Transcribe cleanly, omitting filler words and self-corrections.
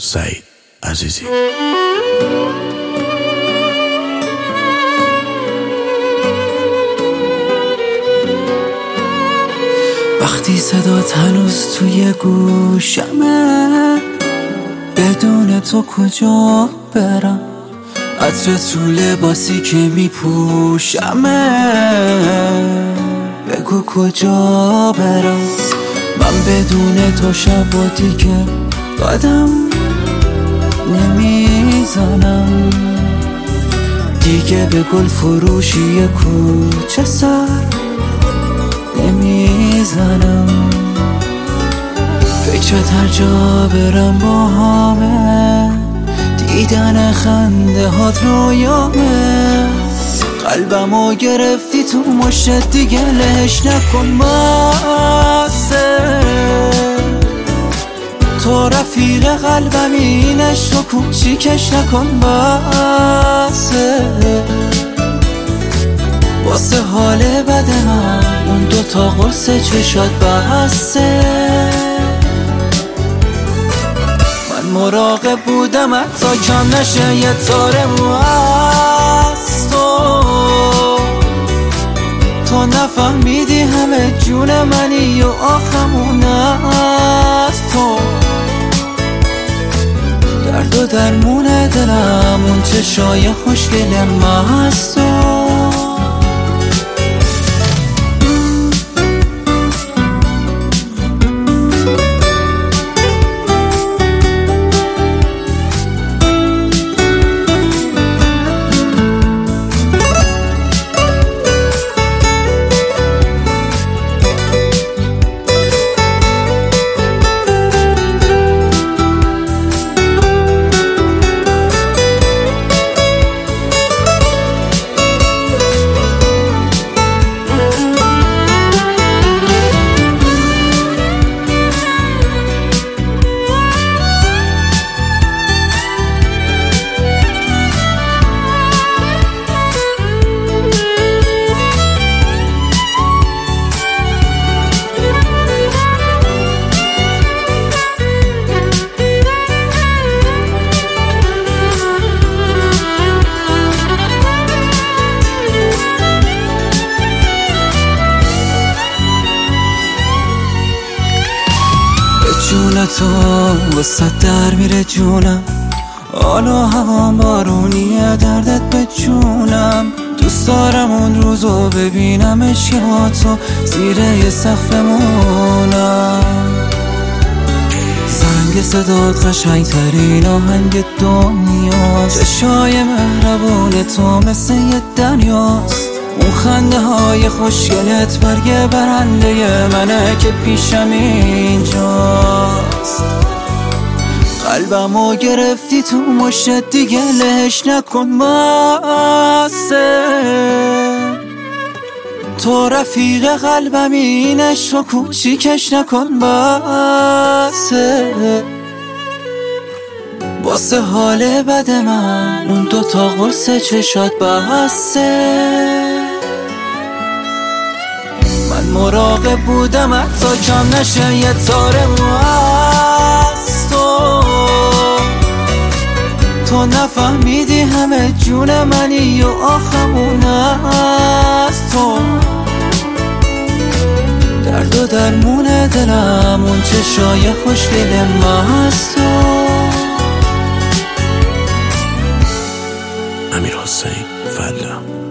سعید عزیزی. وقتی صدات هنوز توی گوشمه، بدون تو کجا برم؟ عطر تو لباسی که میپوشمه، بگو کجا برم؟ من بدون تو شب و دیگه قدم نمیزنم، دیگه به گل فروشی کوچه سر نمیزنم. فکرت هر جا برم با همه، دیدن خنده هات رویامه. قلبمو گرفتی تو مشت، دیگه لهش نکن بسه. تو رفیق قلبمی، اینش تو کوچیکش نکن بسه. واسه حال بد من اون دوتا قرص چشات بسته. من مراقب بودم حتی کم نشه یه تار مو از تو نفهمیدی همه جون منی و آخمون از تو. درد و درمون دلم اون چشای خوشگل مست تو. جون تو وسط در میره جونم، حالا هوام بارونیه دردت به جونم. دوست دارم اون روزو ببینمش که با تو زیر یه سقفمونم. زنگ صدات قشنگ ترین آهنگ دنیاست، چشای مهربون تو مثل یه دریاست. اون خنده های خوشگلت برگ برنده منه که پیشم اینجاست. قلبمو گرفتی تو مشت، دیگه لهش نکن بسه. تو رفیق قلبمی، اینش تو کوچیکش نکن بسه. واسه حال بد من اون دوتا قرص چشات بسته. من مراقب بودم حتی کم نشه یه تار مو از تو نفهمیدی همه جون منی و آخمون از تو. درد و درمون دلم اون چشای خوشگل مست تو. امیرحسین فلا.